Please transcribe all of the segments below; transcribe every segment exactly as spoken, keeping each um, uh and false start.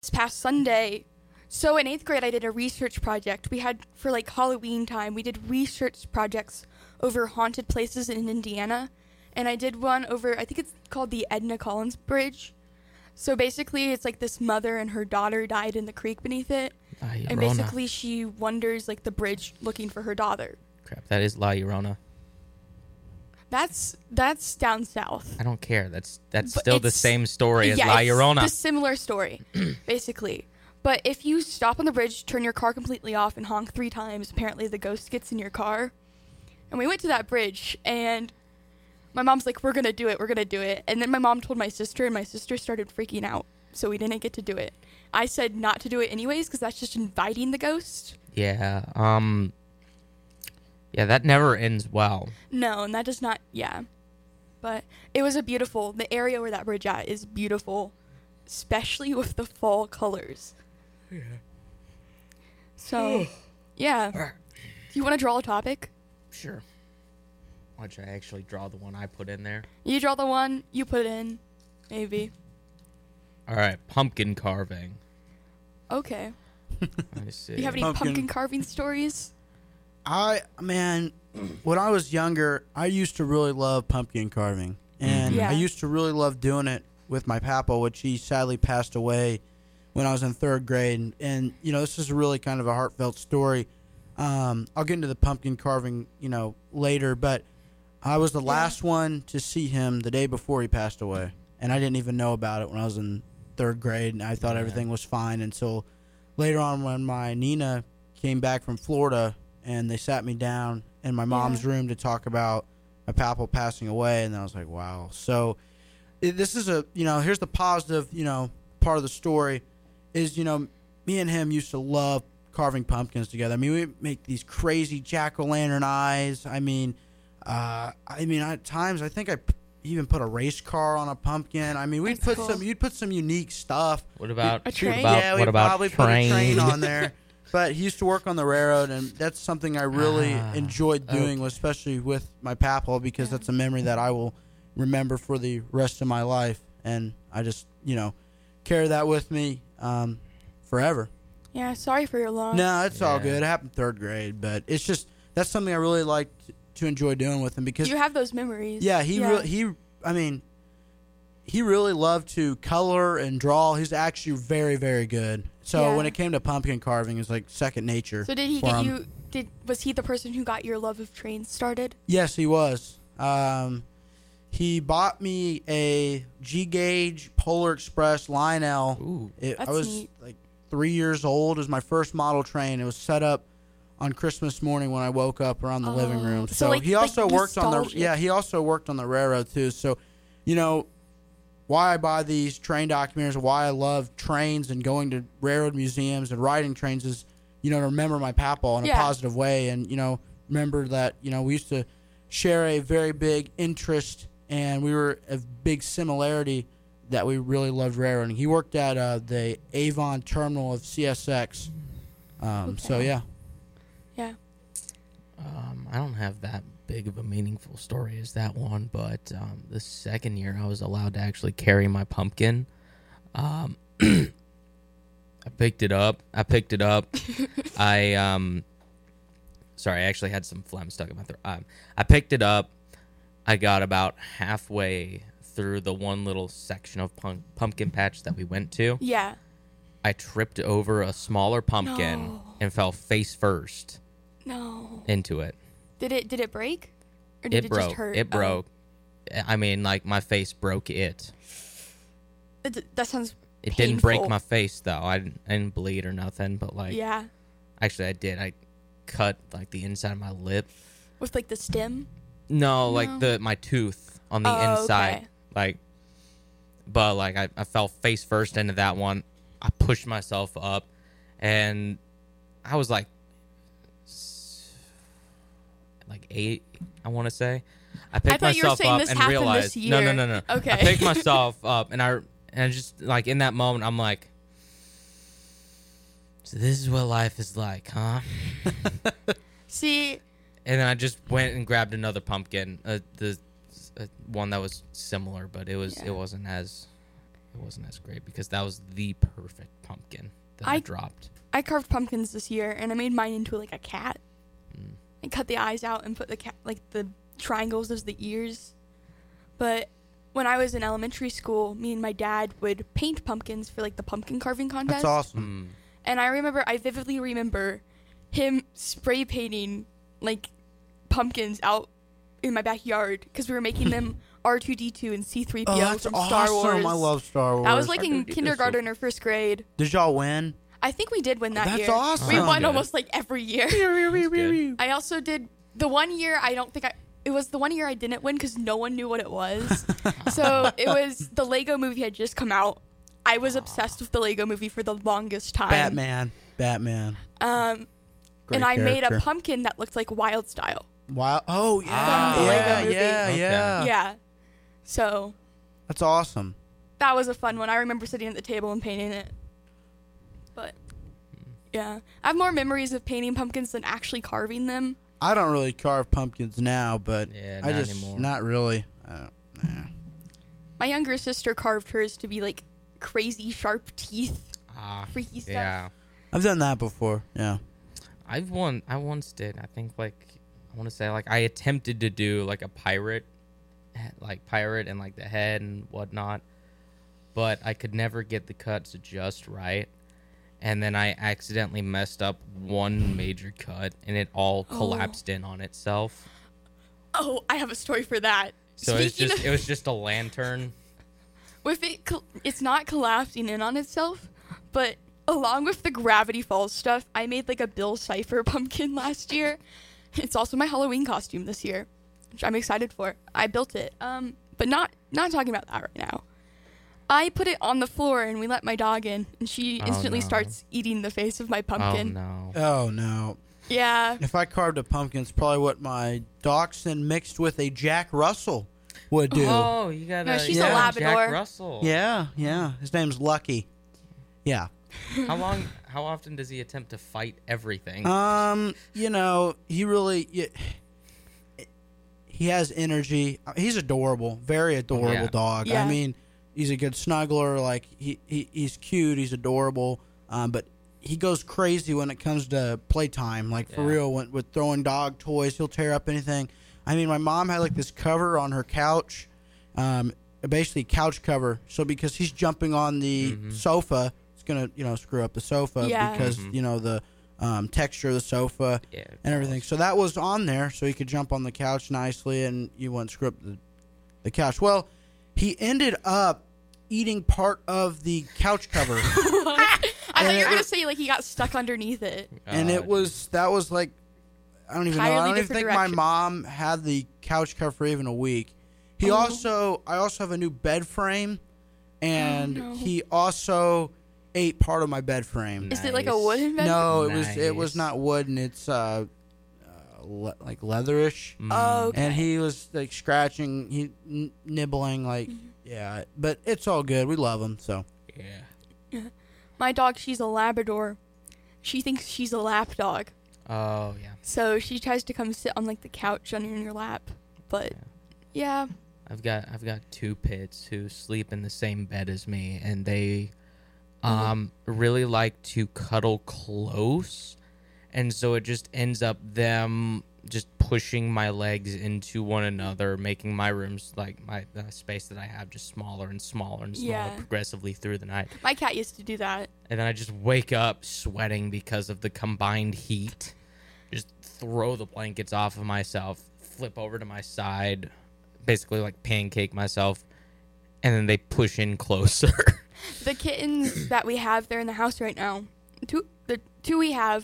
this past Sunday, so in eighth grade, I did a research project. We had, for like Halloween time, we did research projects over haunted places in Indiana. And I did one over, I think it's called the Edna Collins Bridge. So basically, it's like this mother and her daughter died in the creek beneath it. La Llorona. And basically, she wanders like the bridge looking for her daughter. Crap, that is La Llorona. That's that's down south. I don't care. That's that's But still the it's- same story as yeah, La it's Llorona. the similar story, basically. But if you stop on the bridge, turn your car completely off, and honk three times, apparently the ghost gets in your car. And we went to that bridge, and my mom's like, we're going to do it, we're going to do it. And then my mom told my sister, and my sister started freaking out, so we didn't get to do it. I said not to do it anyways, because that's just inviting the ghost. Yeah, um... Yeah, that never ends well. No, and that does not, yeah. But it was a beautiful, the area where that bridge at is beautiful, especially with the fall colors. Yeah. So, yeah. Do you want to draw a topic? Sure. Why don't I actually draw the one I put in there? You draw the one, you put in, maybe. All right, pumpkin carving. Okay. Let me see. Do you have any Pumpkin. pumpkin carving stories? I man, when I was younger, I used to really love pumpkin carving, and Yeah. I used to really love doing it with my papa, which he sadly passed away when I was in third grade. And, and you know, this is really kind of a heartfelt story. Um, I'll get into the pumpkin carving, you know, later, but I was the last one to see him the day before he passed away, and I didn't even know about it when I was in third grade, and I thought Yeah. everything was fine until later on when my Nina came back from Florida. And they sat me down in my mom's Yeah. room to talk about my papa passing away, and I was like, wow. So it, this is a, you know, here's the positive, you know, part of the story is, you know, me and him used to love carving pumpkins together. I mean, we make these crazy jack-o'-lantern eyes. I mean, uh, I mean, at times I think I p- even put a race car on a pumpkin. I mean, we'd That's put cool. some, you'd put some unique stuff. What about A train? What about, yeah, we what about probably train? put a train on there. But he used to work on the railroad, and that's something I really Ah, enjoyed doing, okay. especially with my papa, because Yeah. that's a memory that I will remember for the rest of my life. And I just, you know, carry that with me um, forever. Yeah, sorry for your loss. No, it's all Yeah. good. It happened third grade, but it's just, that's something I really like to enjoy doing with him because You have those memories. yeah, he Re- he. I mean, he really loved to color and draw. He's actually very, very good. So Yeah. when it came to pumpkin carving, it was like second nature. So did he for get him. you, did was he the person who got your love of trains started? Yes, he was. Um, he bought me a G Gauge Polar Express Lionel. Ooh. It, I That's was neat. like three years old. It was my first model train. It was set up on Christmas morning when I woke up around the living Oh, room. so, So, like- he like also worked on the nostalgic. yeah he also worked on the railroad too. So, you know, why I buy these train documentaries, why I love trains and going to railroad museums and riding trains is, you know, to remember my papa in Yeah. a positive way, and you know, remember that you know we used to share a very big interest, and we were a big similarity that we really loved railroading. He worked at uh, the Avon terminal of C S X. Um, So Okay. yeah, Yeah. Um, I don't have that big of a meaningful story as that one, but um, the second year I was allowed to actually carry my pumpkin. Um, I picked it up. I picked it up. I um, sorry, I actually had some phlegm stuck in my throat. Um, I picked it up. I got about halfway through the one little section of punk- pumpkin patch that we went to. Yeah. I tripped over a smaller pumpkin No. and fell face first No. into it. Did it did it break? Or did It it, broke. just hurt? It Oh. broke. I mean, like, my face broke it. It- that sounds It didn't break painful. my face, though. I didn't, I didn't bleed or nothing, but, like, Yeah. actually, I did. I cut, like, the inside of my lip. With like the stem? No, No. like, the my tooth on the Oh, inside. okay. Like, but, like, I, I fell face first into that one. I pushed myself up, and I was, like, s- like eight, I want to say. I picked thought you were myself saying up this and happened this realized no, no, year. no, no. Okay. I picked myself up and I and I just like in that moment I'm like, so this is what life is like, huh? See, And then I just went and grabbed another pumpkin, uh, the uh, one that was similar, but it was Yeah. it wasn't as it wasn't as great because that was the perfect pumpkin. that I- I dropped. I carved pumpkins this year, and I made mine into like a cat. Mm. I cut the eyes out and put the cat like the triangles as the ears. But when I was in elementary school, me and my dad would paint pumpkins for like the pumpkin carving contest. That's awesome. Mm. And I remember, I vividly remember him spray painting like pumpkins out in my backyard because we were making them R two D two and C three P O Oh, that's from awesome. Star Wars. I love Star Wars. I was like in R two D two. kindergarten or first grade. Did y'all win? I think we did win that That's year. awesome. We Oh, won good. almost like every year. good. I also did the one year. I don't think I. It was the one year I didn't win because no one knew what it was. So it was the Lego Movie had just come out. I was obsessed with the Lego Movie for the longest time. Batman. Batman. Um, Great and I made a character. pumpkin that looked like Wild Style. Wow. Oh yeah. From the yeah, Lego movie. yeah, Okay. yeah. Yeah. So That's awesome. that was a fun one. I remember sitting at the table and painting it. But yeah, I have more memories of painting pumpkins than actually carving them. I don't really carve pumpkins now, but Yeah, I not just anymore. not really. I don't, nah. My younger sister carved hers to be like crazy sharp teeth, Ah, freaky stuff. yeah. I've done that before. Yeah. I've won. I once did. I think like I want to say like I attempted to do like a pirate, like pirate and like the head and whatnot, but I could never get the cuts just right, and then I accidentally messed up one major cut and it all Oh. collapsed in on itself. Oh, I have a story for that. So it's Speaking just of- it was just a lantern. with it, col- it's not collapsing in on itself, but along with the Gravity Falls stuff, I made like a Bill Cipher pumpkin last year. It's also my Halloween costume this year, which I'm excited for. I built it, um, but not not talking about that right now. I put it on the floor and we let my dog in, and she Oh, instantly no. starts eating the face of my Oh pumpkin. no! Oh no. Yeah, If I carved a pumpkin, it's probably what my dachshund mixed with a Jack Russell would do. Oh, you got No, a she's a yeah, Labrador. Jack Russell. Yeah, yeah. His name's Lucky. Yeah. How long? How often does he attempt to fight everything? Um, you know, he really y- he has energy. He's adorable, very adorable Yeah. dog. Yeah. I mean, he's a good snuggler. Like he, he he's cute. He's adorable. Um, but he goes crazy when it comes to playtime. Like for Yeah. real, when, with throwing dog toys, he'll tear up anything. I mean, my mom had like this cover on her couch, um, basically couch cover. So because he's jumping on the Mhm. sofa, it's gonna you know screw up the sofa Yeah. because Mhm. you know the um, texture of the sofa yeah, and everything. So that was on there, so he could jump on the couch nicely, and you wouldn't screw up the, the couch. Well, he ended up eating part of the couch cover, I thought And you were it- gonna say like he got stuck underneath it. and Uh, it was that was like I don't even know. I Entirely don't even different think my direction. mom had the couch cover for even a week. He Oh. also, I also have a new bed frame, and Oh, no. he also ate part of my bed frame. Is it like a Nice. wooden bed? No, it was it was Nice. not wooden. It's uh, uh le- like leatherish. Mm. Oh, okay. And he was like scratching, he n- nibbling, like yeah. But it's all good. We love him. So Yeah. My dog, she's a Labrador. She thinks she's a lap dog. Oh yeah. So she tries to come sit on like the couch under your lap. But yeah, I've got I've got two pits who sleep in the same bed as me, and they Mm-hmm. um really like to cuddle close, and so it just ends up them just pushing my legs into one another, making my rooms like my the space that I have just smaller and smaller and smaller Yeah. progressively through the night. my cat used to do that. And then I just wake up sweating because of the combined heat. Just throw the blankets off of myself, flip over to my side, basically like pancake myself, and then they push in closer. The kittens that we have there in the house right now, two the two we have,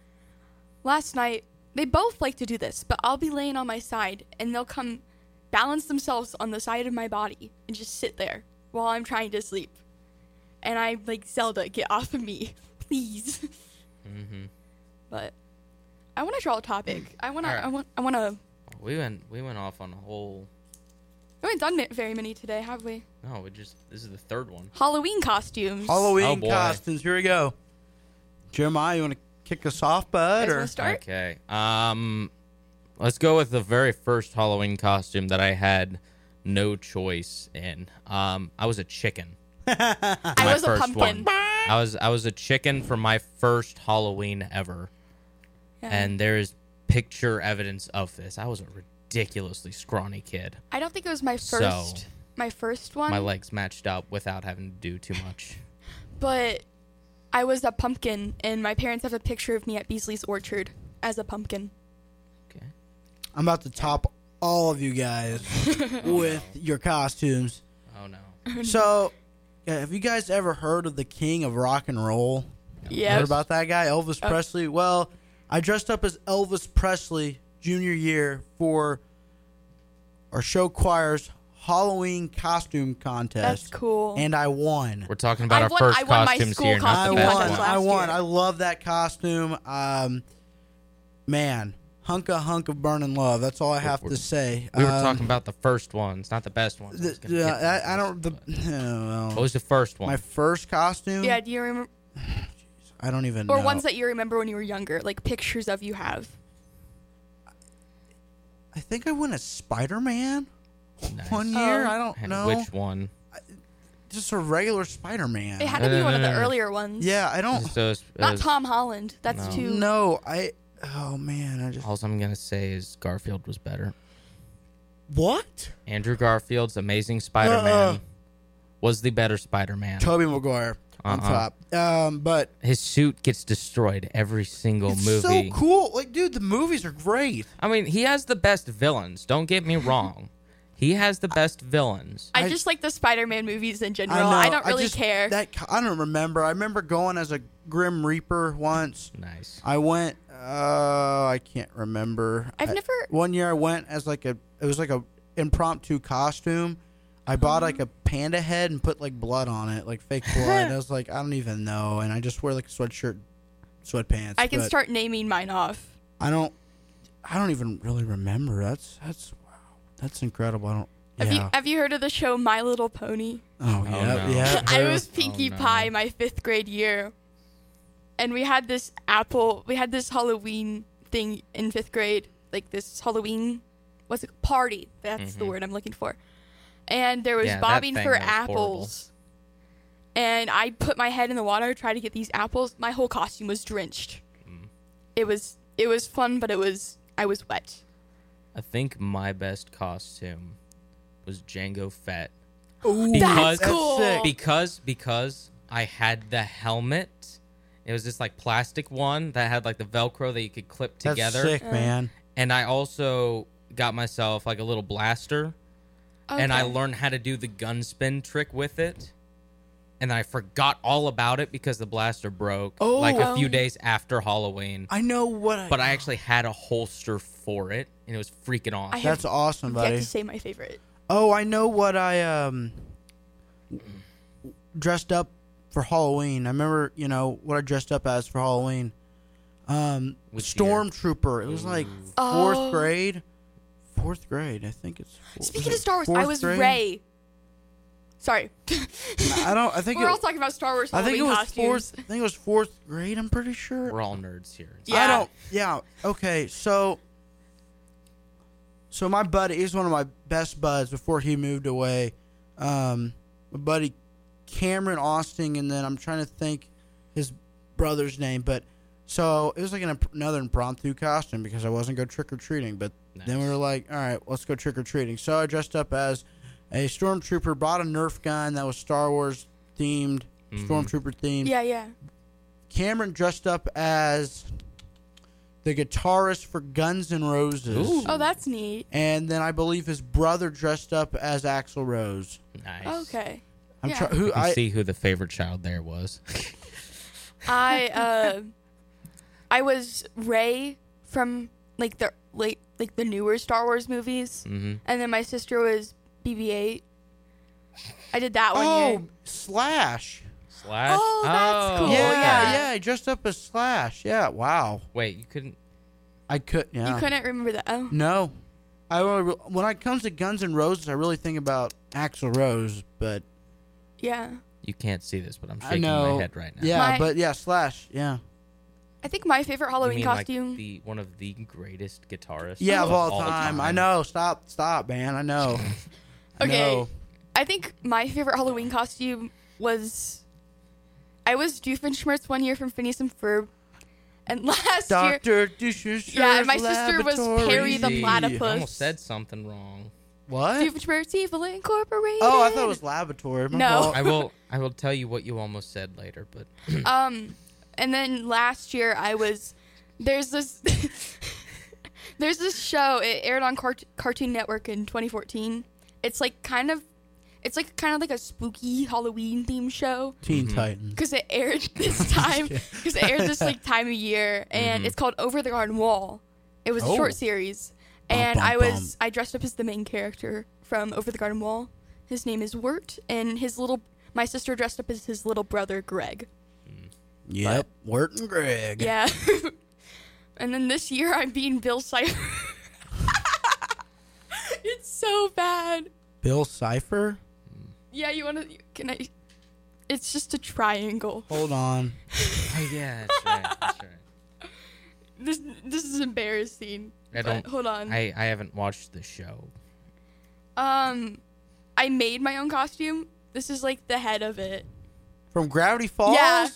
last night, they both like to do this, but I'll be laying on my side and they'll come balance themselves on the side of my body and just sit there while I'm trying to sleep. And I'm like, Zelda, get off of me, please. hmm But I want to draw a topic. I want to. Alright. I want. I want to. We went we went off on a whole. We haven't done ma- very many today, have we? No, we just this is the third one. Halloween costumes. Halloween Oh, boy. costumes. Here we go. Jeremiah, you want to kick us off, bud? You guys Or wanna start? Okay. Um, let's go with the very first Halloween costume that I had no choice in. Um, I was a chicken. I My was a first pumpkin. one. I was I was a chicken for my first Halloween ever, Yeah. and there is picture evidence of this. I was a ridiculously scrawny kid. I don't think it was my So- first my first one. My legs matched up without having to do too much. But I was a pumpkin, and my parents have a picture of me at Beasley's Orchard as a pumpkin. Okay. I'm about to top all of you guys with your costumes. Oh no. So, yeah, have you guys ever heard of the king of rock and roll? Yeah. Heard about that guy, Elvis Oh. Presley? Well, I dressed up as Elvis Presley junior year for our show choir's Halloween costume contest. That's cool. And I won. We're talking about I our won- first I won my costumes school here, not I the costume best won. contest one. I last won. year. I love that costume. Um, man, hunk a hunk of burning love. That's all I have We're- to say. We were Um, talking about the first ones, not the best ones. I was the- gonna yeah, get to I, I those, don't. The, but- well, What was the first one? my first costume. Yeah, do you remember? I don't even Or know. ones that you remember when you were younger, like pictures of you have. I think I went as Spider Man Nice. one year. Oh. I don't And know. which one? Just a regular Spider Man. It had No, to be no, one no, of the no, no. earlier ones. Yeah, I don't. So it was- it Not was- Tom Holland. That's No. too. No, I. Oh man, I just. All I'm gonna say is Garfield was better. What? Andrew Garfield's Amazing Spider-Man Uh-uh. was the better Spider-Man. Tobey Maguire on Uh-uh. top. Um, but His suit gets destroyed every single it's movie. so cool. Like, dude, the movies are great. I mean, he has the best villains. Don't get me wrong. He has the best villains. I, I- just like the Spider-Man movies in I general. know. I, don't really just- care. That co- I don't remember. I remember going as a Grim Reaper once. Nice. I went. Uh, I can't remember. I've I- never. One year I went as like a. It was like a impromptu costume. I bought like a panda head and put like blood on it, like fake blood. I was like, I don't even know, and I just wear like a sweatshirt, sweatpants. I can but start naming mine off. I don't. I don't even really remember. That's that's wow. That's incredible. I don't. Have yeah. you Have you heard of the show My Little Pony? oh Oh, yeah, no. yeah. I heard was of- Pinkie no. Pie my fifth grade year, and we had this apple. We had this Halloween thing in fifth grade, like this Halloween, what's it party? That's the Mhm. word I'm looking for. And there was Yeah, that bobbing thing for was apples. And I put my head in the water, tried to get these apples. My whole costume was drenched. Mm. It was it was fun, but it was I was wet. I think my best costume was Django Fett. Ooh, Because- That's cool. sick. Because because I had the helmet. It was this like plastic one that had like the Velcro that you could clip That's together. sick, Uh, man. And I also got myself like a little blaster. And I Okay. learned how to do the gun spin trick with it. And I forgot all about it because the blaster broke Oh. like a few Oh. days after Halloween. I know what. I, But I actually had a holster for it, and it was freaking awesome. I have That's awesome, yet buddy. to say my favorite. Oh, I know what I um dressed up for Halloween. I remember, you know, what I dressed up as for Halloween. Um, Which year? Stormtrooper. It was like Ooh. fourth Oh. grade. Fourth grade, I think it's. four- Speaking was of it Star Wars, I fourth was grade? Ray. Sorry. I don't. I think We're it, all talking about Star Wars I Halloween think it was costumes. fourth. I think it was fourth grade. I'm pretty sure. We're all nerds here. Yeah. I don't. Yeah. Okay. So. So my buddy, he's one of my best buds before he moved away. Um, my buddy Cameron Austin, and then I'm trying to think his brother's name, but so it was like an, imp- another impromptu costume because I wasn't go trick or treating. But then we Nice. were like, all right, let's go trick or treating. So I dressed up as a stormtrooper, bought a Nerf gun that was Star Wars themed, Mhm. stormtrooper themed. Yeah, yeah. Cameron dressed up as the guitarist for Guns N' Roses. Ooh. Oh, that's neat. And then I believe his brother dressed up as Axl Rose. Nice. Okay. I'm Yeah. try- who You can I see who the favorite child there was. I uh I was Ray from like the late like the newer Star Wars movies, hmm and then my sister was B B eight. I did that one oh year. Slash. Slash. Oh, that's cool. yeah, yeah. yeah, I dressed up as Slash. Yeah, wow. Wait, you couldn't. I could. Yeah. You couldn't remember that? Oh, No, I really- when it comes to Guns N' Roses, I really think about Axl Rose, but yeah. You can't see this, but I'm I shaking know. my head right now. yeah, My- but yeah, Slash. Yeah, I think my favorite You Halloween mean, like, costume. the one of the greatest guitarists. yeah, of all, time. time. I know. Stop, stop, man. I know. I Okay. know. I think my favorite Halloween costume was I was Doofenshmirtz one year from Phineas and Ferb, and last year, Doctor Douche's yeah, and my sister was Perry the See, Platypus. I almost said something wrong. What? Doofenshmirtz Evil Incorporated. Oh, I thought it was laboratory. My No. fault. I will. I will tell you what you almost said later, but Um, and then last year I was there's this there's this show. It aired on Cart- Cartoon Network in twenty fourteen. It's like kind of it's like kind of like a spooky Halloween themed show Teen Mhm. Titans. because it aired this time because it aired this like time of year, and Mhm. it's called Over the Garden Wall. It was a Oh. short series, Bum, and bum, I was bum. I dressed up as the main character from Over the Garden Wall. His name is Wirt, and his little my sister dressed up as his little brother Greg. Yep. Wirt and Greg. Yeah. And then this year I'm being Bill Cipher. It's so bad. Bill Cipher. Yeah, you want to? Can I? It's just a triangle. Hold on. oh yeah, that's right. That's right. This this is embarrassing. I But don't. hold on. I, I haven't watched the show. um, I made my own costume. This is like the head of it. From Gravity Falls. Yeah.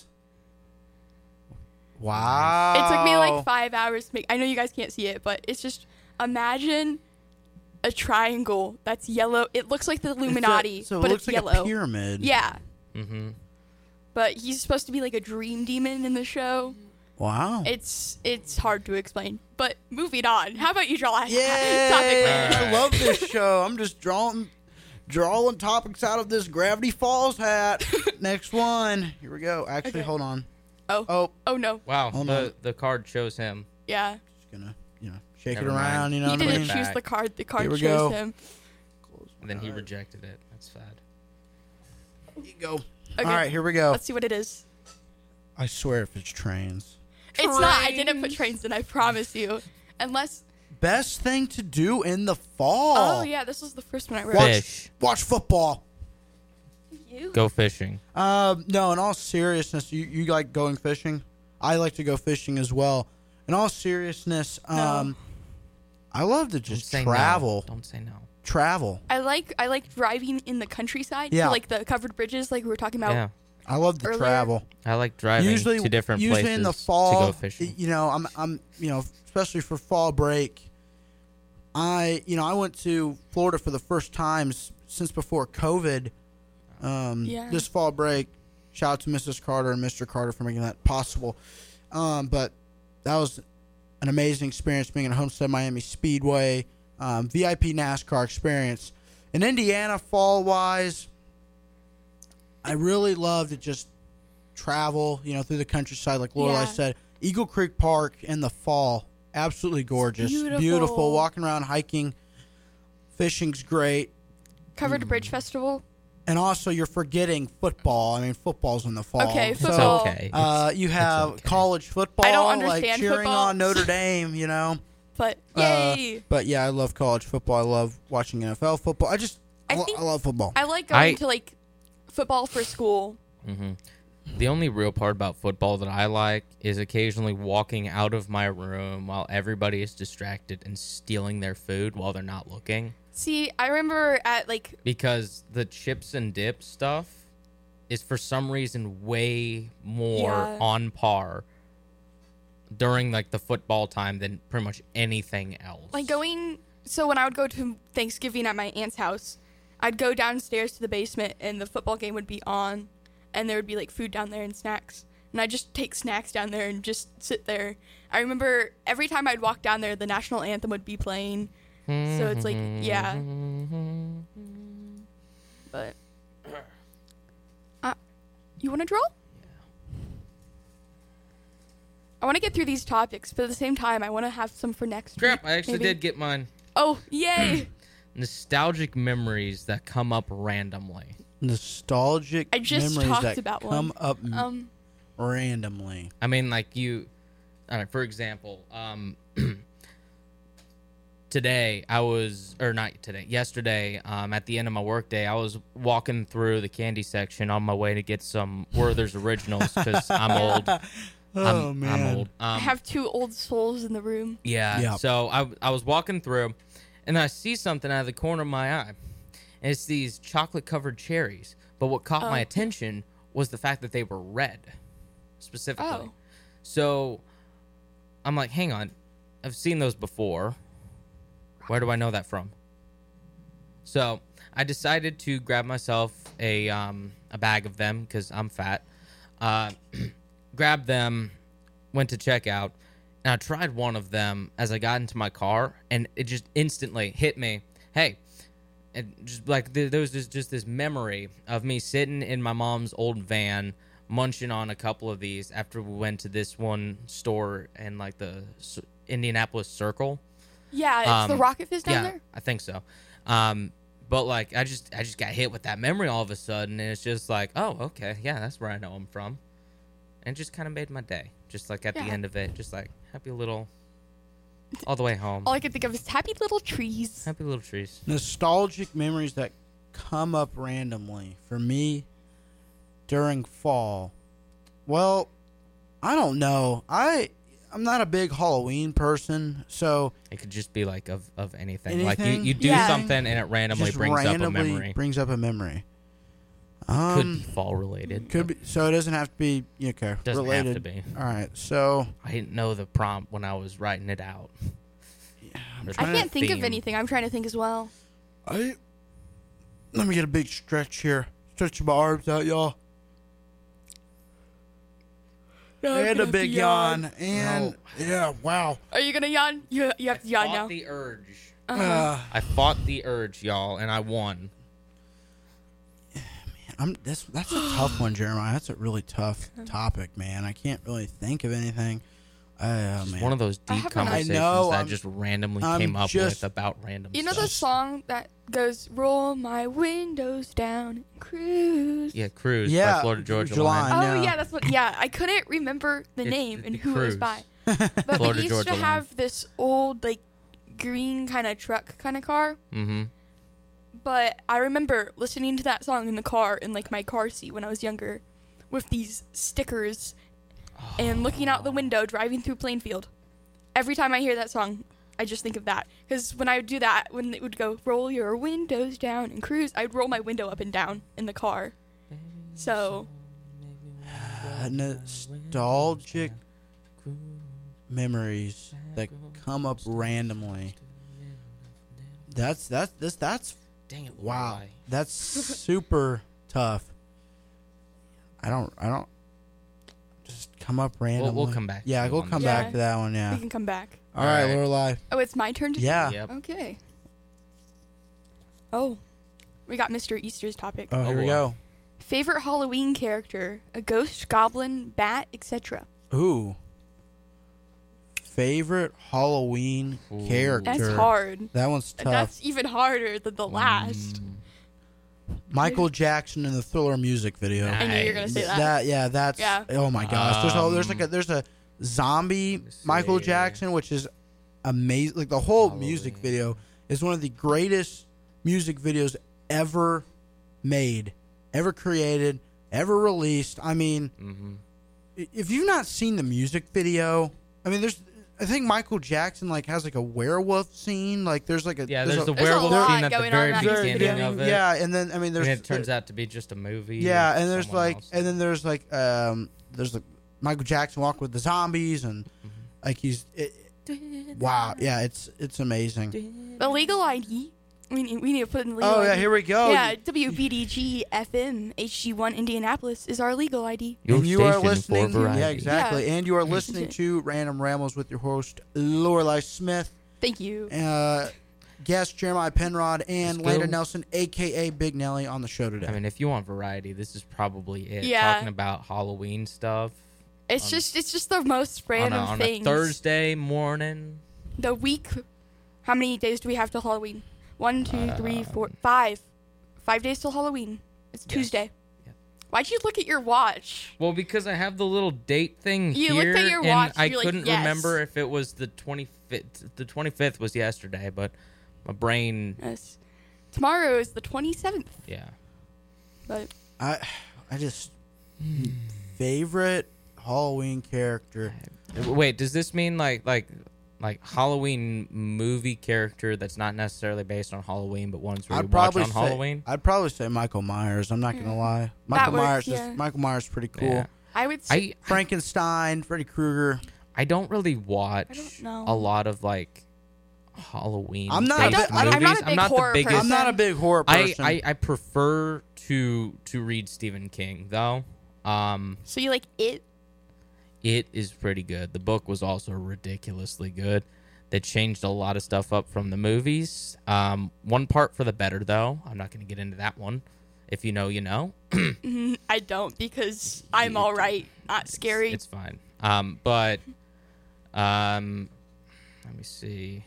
Wow. It took me Oh. like five hours to make. I know you guys can't see it, but it's just imagine a triangle that's yellow. It looks like the Illuminati, so it but looks it's like yellow. a pyramid. Yeah, Mm-hmm. but he's supposed to be like a dream demon in the show. Wow. It's it's hard to explain. But moving on. How about you draw a topic? Yeah. Alright. I love this show. I'm just drawing drawing topics out of this Gravity Falls hat. Next one. Here we go. Actually, Okay. hold on. Oh. Oh, Oh no. Wow. Hold the on. the card shows him. Yeah. just gonna you know shake Never it around. mind. You know He what I didn't mean? Back. choose the card. The card Here we chose go. him. And then he Alright. rejected it. That's sad. Here you go. Okay. All right, here we go. Let's see what it is. I swear if it's trains. It's not. I didn't put Trains. trains in. I promise you. Unless. Best thing to do in the fall. Oh yeah, this was the first one I wrote. Watch, Fish. watch football. You. Go fishing. Um, no, in all seriousness, you, you like going fishing? I like to go fishing as well. In all seriousness, um, No. I love to Don't just say travel. No. Don't say no. Travel. I like I like driving in the countryside. Yeah. To, like the covered bridges, like we were talking about. Yeah. I love to Earlier. travel. I like driving usually, to different usually places in the fall, to go fishing. You know, I'm, I'm, you know, especially for fall break. I, you know, I went to Florida for the first time s- since before COVID. Um, Yeah. This fall break. Shout out to Missus Carter and Mister Carter for making that possible. Um, but that was an amazing experience being at Homestead Miami Speedway. Um, V I P NASCAR experience. In Indiana, fall wise, I really love to just travel, you know, through the countryside, like Lorelai Yeah. said. Eagle Creek Park in the fall, absolutely gorgeous, beautiful. Walking around, hiking, fishing's great, Covered Bridge Festival. and also you're forgetting football. I mean, football's in the fall. Okay, So, It's football. okay. Uh, you have okay. college football. I don't like understand cheering football. on Notre Dame, you know. But Uh, yay! But yeah, I love college football. I love watching N F L football. I just, I, I lo- think- I love football. I like going I- to like football for school. hmm The only real part about football that I like is occasionally walking out of my room while everybody is distracted and stealing their food while they're not looking. See, I remember at like Because the chips and dip stuff is for some reason way more Yeah. on par during like the football time than pretty much anything else. like going. So when I would go to Thanksgiving at my aunt's house, I'd go downstairs to the basement and the football game would be on, and there would be like food down there and snacks. And I'd just take snacks down there and just sit there. I remember every time I'd walk down there, the national anthem would be playing. So it's like, yeah. But uh, you want to draw? I want to get through these topics, but at the same time, I want to have some for next Crap, week. I actually maybe. did get mine. Oh, yay! Nostalgic memories that come up randomly. Nostalgic I just memories talked that about come one. up m- Um, randomly. I mean, like you, all right, for example, um, today I was, or not today, yesterday, um, at the end of my workday, I was walking through the candy section on my way to get some Werther's Originals because I'm old. Oh I'm, man, I'm old. Um, I have two old souls in the room. Yeah. Yeah. So I, I was walking through, and I see something out of the corner of my eye. And it's these chocolate-covered cherries. But what caught my Oh. attention was the fact that they were red, specifically. Oh. So I'm like, hang on, I've seen those before. Where do I know that from? So I decided to grab myself a um, a bag of them because I'm fat. Uh, grabbed them, went to checkout, and I tried one of them as I got into my car, and it just instantly hit me. Hey, and just like th- there was just, just this memory of me sitting in my mom's old van, munching on a couple of these after we went to this one store in like the S- Indianapolis Circle. Yeah, it's Um, the Rocket Fizz down yeah, there. I think so. Um, but like I just I just got hit with that memory all of a sudden, and it's just like, oh, okay, yeah, that's where I know I'm from, and it just kind of made my day. Just like at the Yeah. end of it, just like happy little, all the way home. All I can think of is happy little trees. Happy little trees. Nostalgic memories that come up randomly for me during fall. Well, I don't know. I I'm not a big Halloween person, so It could just be like of, of anything. Like you, Anything? you do Yeah. something and it randomly just brings randomly up a memory. brings up a memory. Could Um, be fall related. could be. So it doesn't have to be. Okay, Doesn't related. have to be. All right. So I didn't know the prompt when I was writing it out. I'm I trying can't think of theme. anything. I'm trying to think as well. I let me get a big stretch here. Stretch my arms out, y'all. And a big yawn. And yeah, wow. Are you gonna yawn? You you have to yawn fought now. the urge. Uh-huh. Uh, I fought the urge, y'all, and I won. I'm that's that's a tough one, Jeremiah. That's a really tough topic, man. I can't really think of anything. Uh, It's man. one of those I deep have an- I conversations know, that I'm- just randomly I'm came up just- with about random You know stuff. the song that goes "Roll my windows down, and cruise." Yeah, Cruise Yeah, by Florida Georgia Georgia Line. Line. Oh know. yeah, that's what. Yeah, I couldn't remember the It's name the- and the who it was Cruise. by. But Florida we used Georgia to Line. have this old like green kind of truck kind of car. Mm-hmm. But I remember listening to that song in the car in like my car seat when I was younger, with these stickers, and looking out the window driving through Plainfield. Every time I hear that song, I just think of that. Because when I would do that, when it would go roll your windows down and cruise, I'd roll my window up and down in the car. So Uh, nostalgic memories that come up randomly. That's that's this that's Dang it! wow. Lorelai. That's super tough. I don't I don't just come up randomly. we'll come back to Yeah, you we'll on come that. back Yeah. to that one. Yeah. we can come back. All right, Alright. Lorelai. Oh, it's my turn to Yeah. Yep. Okay. Oh, we got Mister Easter's topic. Oh, Oh, here we wow. go. Favorite Halloween character: a ghost, goblin, bat, et cetera. Ooh. Favorite Halloween Ooh. character. That's hard. That one's tough. That's even harder than the last. Mm. Michael Jackson in the Thriller music video. Nice. I knew you were gonna say that. That yeah, that's Yeah. oh my gosh. There's a, there's like a Um, there's a zombie let's Michael see. Jackson, which is amazing. Like the whole music Halloween. video is one of the greatest music videos ever made, ever created, ever released. I mean, Mm-hmm. i- if you've not seen the music video, I mean, there's I think Michael Jackson like has like a werewolf scene. Like there's like a Yeah, there's, a, the There's a werewolf lot scene at the going on very in that beginning video. of it. yeah, and then I mean there's and it turns out to be just a movie. yeah, with and there's someone like, else. and then there's like, um, there's like Michael Jackson walking with the zombies, and Mm-hmm. like he's, it, wow, yeah, it's it's amazing. The legal I D. We need, we need to put in the legal Oh I D. yeah, here we go. Yeah, W B D G F M H G one Indianapolis is our legal I D. Your and you are station for listening. variety. Yeah, exactly. Yeah. And you are listening to Random Rambles with your host Lorelai Smith, Thank you. uh, guest Jeremiah Penrod, and Let's go. Landon Nelson, aka Big Nelly, on the show today. I mean, if you want variety, this is probably it. Yeah. Talking about Halloween stuff It's on- just it's just the most on, a, random on a things. Thursday morning. The week. How many days do we have till Halloween? One, two, Uh, three, four, five. Five days till Halloween. It's Yes. Tuesday. Yep. Why'd you look at your watch? Well, because I have the little date thing You here, looked at your and watch, I you're like, couldn't yes. remember if it was the twenty-fifth. The twenty-fifth was yesterday, but my brain, Yes. Tomorrow is the twenty-seventh. yeah. But I, I just favorite Halloween character. Wait, does this mean like like like Halloween movie character that's not necessarily based on Halloween, but ones where I'd we watch probably on say, Halloween. I'd probably say Michael Myers. I'm not gonna lie. That Michael works, Myers yeah. is Michael Myers is pretty cool. Yeah. I would say I Frankenstein, Freddy Krueger. I don't really watch I don't know. a lot of like Halloween. I'm not based a big- I movies. don't- I'm not a big horror the biggest. I'm not a big horror I, person. I I prefer to to read Stephen King though. Um, so you like it? it is pretty good. The book was also ridiculously good. They changed a lot of stuff up from the movies. Um, one part for the better though. I'm not going to get into that one. If you know, you know. Mm, I don't because I'm all right, not scary. It's fine. Um, but um, let me see.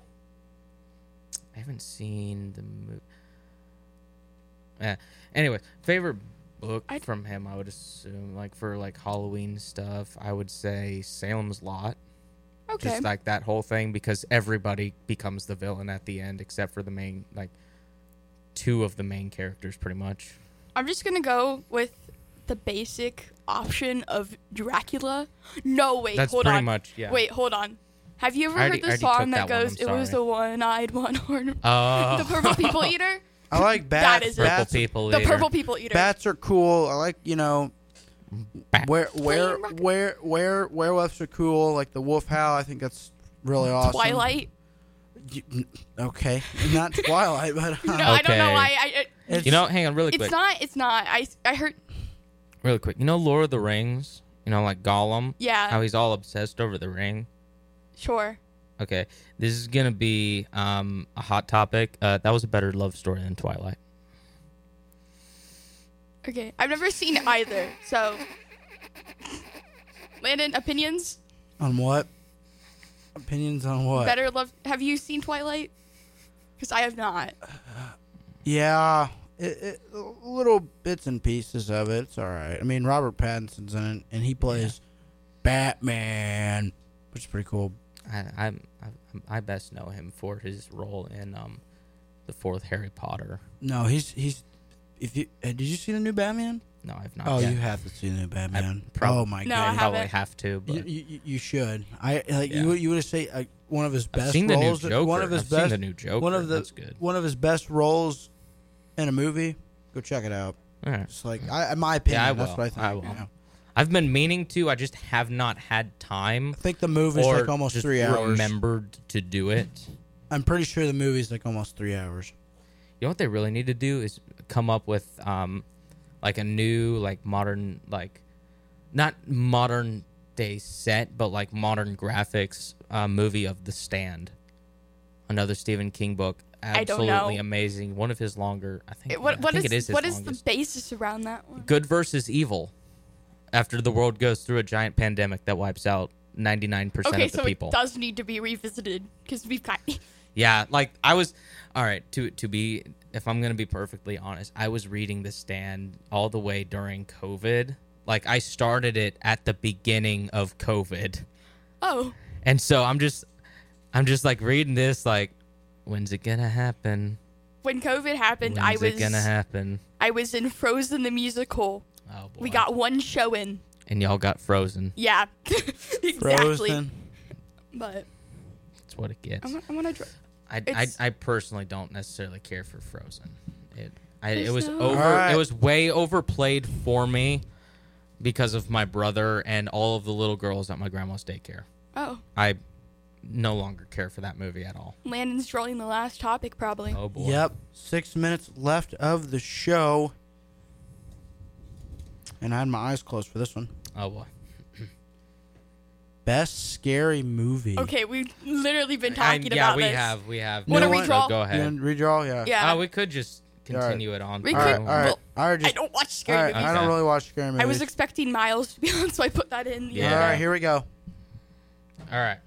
I haven't seen the movie. Eh. Anyway, favorite book I'd- from him, I would assume, like for like Halloween stuff, I would say Salem's Lot. Okay. Just like that whole thing, because everybody becomes the villain at the end, except for the main, like two of the main characters, pretty much. I'm just gonna go with the basic option of Dracula. No, wait, That's hold pretty on. much, yeah. Wait, hold on. Have you ever I already- heard I the already song took that, that one, goes, I'm "It was sorry. the one-eyed one-horned, Oh, the purple people eater"? I like bats. That is it. Purple bats, people. The Eater. purple people eater. bats are cool. I like you know Bat. where where Plain rock- where where werewolves are cool. Like the wolf howl. I think that's really awesome. Twilight. You- n- okay, not Twilight, but uh, No, I don't know Okay. why. I, I, it's, You know, hang on, really it's quick. not. It's not. I I heard. Really quick. You know Lord of the Rings? You know, like Gollum? Yeah. How he's all obsessed over the ring? Sure. Okay. This is going to be um, a hot topic. Uh, that was a better love story than Twilight. Okay. I've never seen either. So, Landon, opinions? on what? Opinions on what? Better love. Have you seen Twilight? Because I have not. Yeah, it, it, little bits and pieces of it. It's all right. I mean, Robert Pattinson's in it, and he plays Batman, which is pretty cool. I, I'm, I, I best know him for his role in um, the fourth Harry Potter. No, he's he's. If you uh, did you see the new Batman? No, I've not Oh, yet. you have to see the new Batman. prob- oh my No, I god, Probably haven't. have to, you, but you, you should. I like Yeah. you. You would say uh, one of his I've best seen the new roles. Joker. One of his I've best. seen the new Joker. one of the That's good. one of his best roles in a movie. Go check it out. All right. It's like I, in my opinion, I that's will. what I think. I will. you know. I've been meaning to. I just have not had time I think the movie's or like almost just three hours. remembered to do it. I'm pretty sure the movie's like almost three hours. You know what they really need to do is come up with um, like a new, like modern, like not modern day set, but like modern graphics uh, movie of The Stand. Another Stephen King book, I don't absolutely know. amazing. One of his longer. I think. It- what I what think is, it is his what is the longest. basis around that one? Good versus evil. After the world goes through a giant pandemic that wipes out ninety-nine percent Okay, of the so people. it does need to be revisited because we've got. Yeah, like I was all right, to to be if I'm going to be perfectly honest, I was reading The Stand all the way during COVID. Like I started it at the beginning of COVID. Oh, And so I'm just I'm just like reading this like when's it going to happen? when COVID happened, When's I was it going to happen? I was in Frozen the musical. Oh boy. We got one show in. and y'all got frozen. Yeah, exactly. Frozen. But That's what it gets. I want, I want to. Dr- I, I, It's- I personally don't necessarily care for Frozen. It I, it There's was no- over. Alright. It was way overplayed for me because of my brother and all of the little girls at my grandma's daycare. oh, I no longer care for that movie at all. Landon's drawing the last topic probably. Oh boy. Yep. Six minutes left of the show. And I had my eyes closed for this one. Oh boy. Best scary movie. Okay, we've literally been I- talking yeah, about we this. have. We have. Wanna No, redraw? so Go You ahead. want to redraw? Yeah. Yeah, Oh, we could just continue it on. We All could- right. All right. well, all right. I Just, don't watch all scary right. movies. I don't Okay. really watch scary movies. I was expecting Miles to be on, so I put that in. Yeah. All right. Here we go. All right.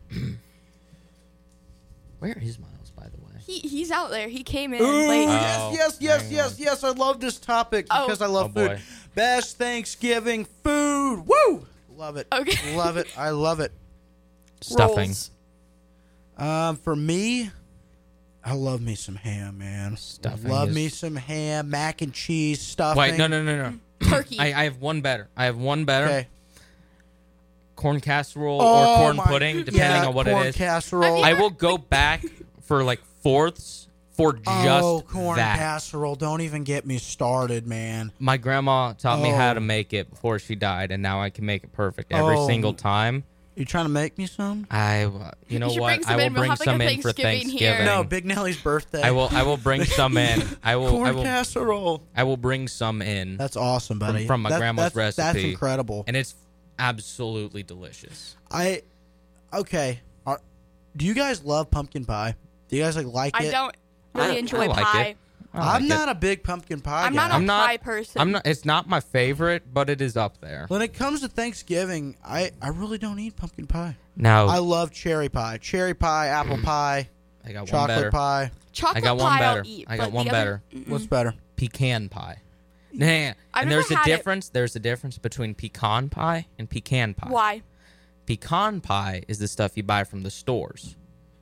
Where is Miles, by the way? He he's out there. He came in Ooh, late. Oh, yes, yes, yes, hang yes, on. yes. I love this topic Oh. because I love Oh, food. boy. Best Thanksgiving food. Woo! Love it. Okay. Love it. I love it. Stuffing. Rolls. Um, for me, I love me some ham, man. Stuffing Love is- me some ham, mac and cheese stuffing. Wait, no, no, no, no. Turkey. I, I have one better. I have one better. Okay. corn casserole Oh or corn my- pudding, depending yeah, on what corn it is. casserole. I will go back for like fourths for just oh, corn that. casserole! Don't even get me started, man. My grandma taught me how Oh. to make it before she died, and now I can make it perfect every Oh. single time. You trying to make me some? I, uh, you know should what? bring some I will in. We'll bring have, like, some a in for Thanksgiving Thanksgiving. here. No, Big Nelly's birthday. I will. I will bring some in. I will. corn I will. casserole. I will bring some in, That's awesome, buddy. from my That- grandma's that's, That's recipe. incredible. and it's absolutely delicious. I okay. Are, do you guys love pumpkin pie? Do you guys like like I it? don't really I- enjoy I like pie. it. I I'm like not it. a big pumpkin pie I'm guy. not a I'm not- pie person. I'm not. It's not my favorite, but it is up there. When it comes to Thanksgiving, I, I really don't eat pumpkin pie. Now I love cherry pie, cherry pie, apple pie, I got one chocolate better. pie. Chocolate I got one pie better. I'll eat, I got but one the better. Other, What's better? Pecan pie. Nah, and I've there's never a had it. difference. There's a difference between pecan pie and pecan pie. Why? Pecan pie is the stuff you buy from the stores.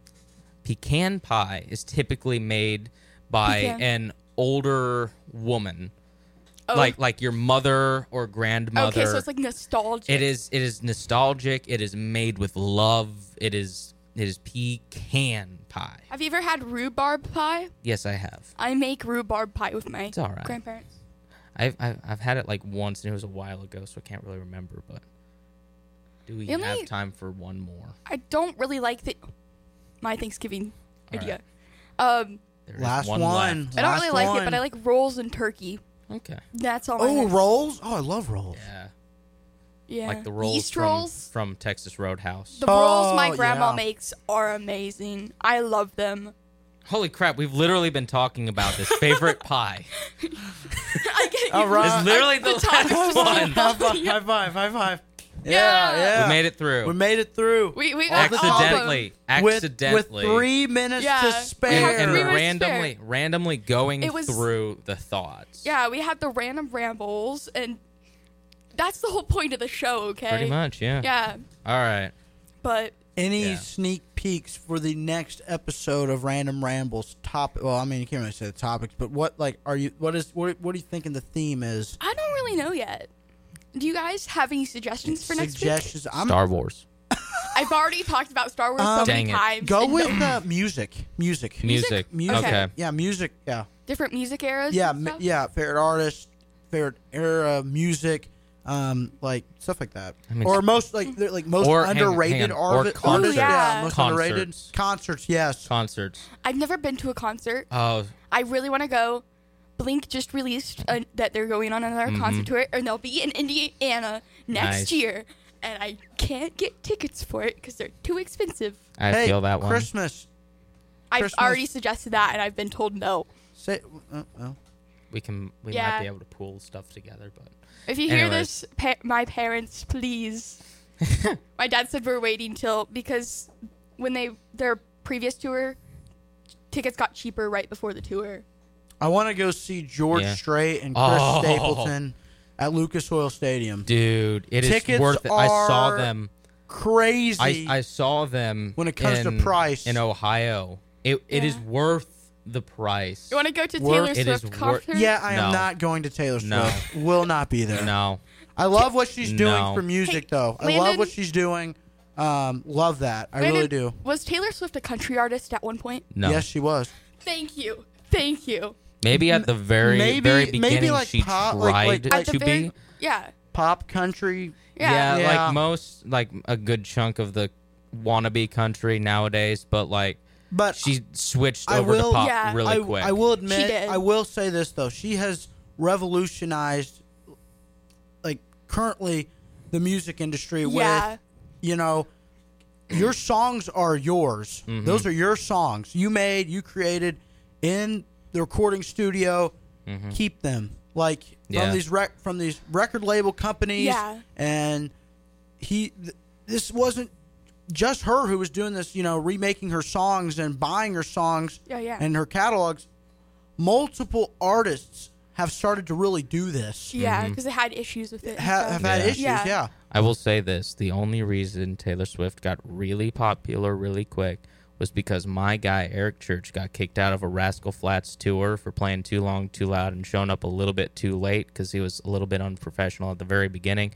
Pecan pie is typically made by Pecan. an older woman, Oh, like like your mother or grandmother. okay, so it's like nostalgic. It is it is nostalgic. It is made with love. It is it is pecan pie. Have you ever had rhubarb pie? Yes, I have. I make rhubarb pie with my It's all right. grandparents. I've, I've I've had it like once, and it was a while ago, so I can't really remember. But do we The only- have time for one more? I don't really like the my Thanksgiving All idea. Um, There is Last one. one. left. I don't Last really like one. it, but I like rolls and turkey. Okay. That's all. I Oh, have. rolls! Oh, I love rolls. Yeah. Yeah, Like the rolls Yeast from, rolls. from Texas Roadhouse. The rolls my Oh, grandma yeah. makes are amazing. I love them. Holy crap! We've literally been talking about this favorite pie. I get All you. right. It's literally the, the time last is one. High five! High five! High five! Yeah. Yeah, yeah. We made it through. We made it through. We we got all of them. accidentally, with, accidentally, with three minutes Yeah. to We and, spare. had and three minutes randomly, randomly going It was- through the thoughts. Yeah, we had the random rambles, and that's the whole point of the show. Okay. Pretty much, yeah. Yeah, All right. but Any Yeah. sneak peeks for the next episode of Random Rambles? Top. Well, I mean, you can't really say the topics, but what like are you? What is? What, what are you thinking the theme is? I don't really know yet. Do you guys have any suggestions for next week? Suggestions. I'm Star Wars. I've already talked about Star Wars Um, so many Dang it. times. go and with no- uh, music. Music. Music. Music. Okay. Yeah, music. Yeah. different music eras. Yeah. and mi- stuff? yeah. Favorite artist. Favorite era. Music. Um, like stuff like that, I mean- or most like they're, like most Or- hang on, underrated hang on, or arti- concerts. artists. Yeah, Yeah. most Concerts. underrated concerts. Yes. Concerts. I've never been to a concert. Oh, I really want to go. Blink just released uh, that they're going on another Mhm. concert tour, and they'll be in Indiana next Nice. year. And I can't get tickets for it because they're too expensive. I hey, feel that one. Christmas. I've Christmas. already suggested that, and I've been told no. Say. Uh, oh. We can. We Yeah. might be able to pull stuff together, but If you hear Anyways. this, pa- my parents, please. My dad said we're waiting till because when they their previous tour, tickets got cheaper right before the tour. I want to go see George Yeah. Strait and Chris Oh. Stapleton at Lucas Oil Stadium. dude, it is Tickets worth it. I saw are them. Crazy. I, I saw them When it comes to in- price. in Ohio. It it is Yeah. worth the price. You want to go to Worth- Taylor it is Swift wor- concert? yeah, I am No. not going to Taylor Swift. No. Will not be there. No, I love what she's doing No. for music, Hey, though. I love Landon- what she's doing. Um, love that. I Brandon, really do. Was Taylor Swift a country artist at one point? no. Yes, she was. Thank you. Thank you. Maybe at the very Maybe- very maybe beginning like she pop- tried like- like- At the to very be. yeah. Pop country. Yeah. Yeah. like most, like a good chunk of the wannabe country nowadays, but like But she switched I over will- to pop Yeah. really I, quick. I will admit, did. I will say this though. She has revolutionized, like currently, the music industry Yeah. with, you know, your songs are yours. Mhm. Those are your songs you made, you created in the recording studio. Mhm. Keep them like Yeah. from these rec- from these record label companies. Yeah. And he, th- this wasn't just her who was doing this. You know, remaking her songs and buying her songs Yeah, yeah. and her catalogs. Multiple artists have started to really do this. Yeah, Mhm. because they had issues with it. and Ha- stuff. have had Yeah. issues, Yeah. yeah. I will say this: the only reason Taylor Swift got really popular really quick was because my guy Eric Church got kicked out of a Rascal Flatts tour for playing too long, too loud, and showing up a little bit too late because he was a little bit unprofessional at the very beginning.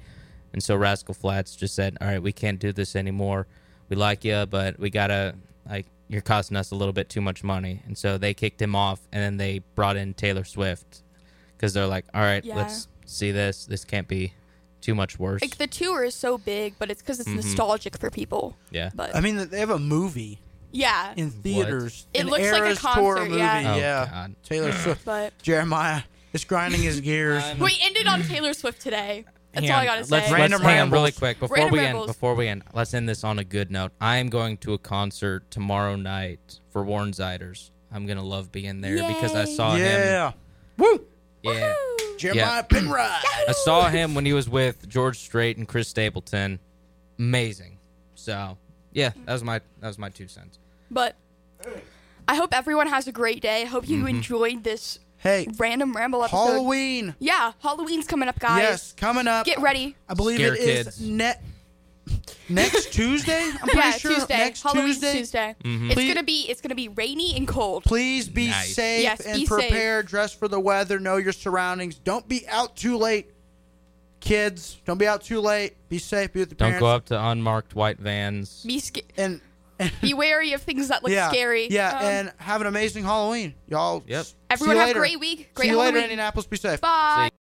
And so Rascal Flatts just said, all right, we can't do this anymore. We like you, but we got to, like, you're costing us a little bit too much money. And so they kicked him off, and then they brought in Taylor Swift because they're like, all right, Yeah. let's see this. This can't be too much worse. Like, the tour is so big, but it's because it's Mhm. nostalgic for people. Yeah. But I mean, they have a movie yeah, in theaters. It An looks like a Eras concert, tour movie. yeah. Oh, yeah. God. Taylor Swift. but Jeremiah is grinding his gears. I'm- we ended on Taylor Swift today. That's Hang all I on. gotta Let's, say. let's Random hang on really rambles. quick before Random we rambles. end. Before we end, let's end this on a good note. I am going to a concert tomorrow night for Warren Ziders. I'm gonna love being there because I Yay. saw him. yeah. Woo! Yeah, Woohoo! Jeremiah Penrod. I saw him when he was with George Strait and Chris Stapleton. Amazing. So yeah, that was my that was my two cents. But I hope everyone has a great day. I hope you Mhm. enjoyed this Hey, random ramble episode. Halloween. Yeah, Halloween's coming up, guys. Yes, coming up. Get ready. I believe Scare it is kids. net next Tuesday. I'm pretty Yeah, sure Tuesday. next Halloween's Tuesday. Tuesday. Mhm. It's Please- gonna be it's gonna be rainy and cold. Please be Nice. safe Yes, and be prepared. Dress for the weather. Know your surroundings. Don't be out too late, kids. Don't be out too late. Be safe. Be with your Don't parents. go up to unmarked white vans. Be sca- and, and be wary of things that look yeah, scary. Yeah, Um, and have an amazing Halloween, y'all. Yep. s- see everyone you have later. a great week. Great See you Halloween. later, Indianapolis. Be safe. Bye.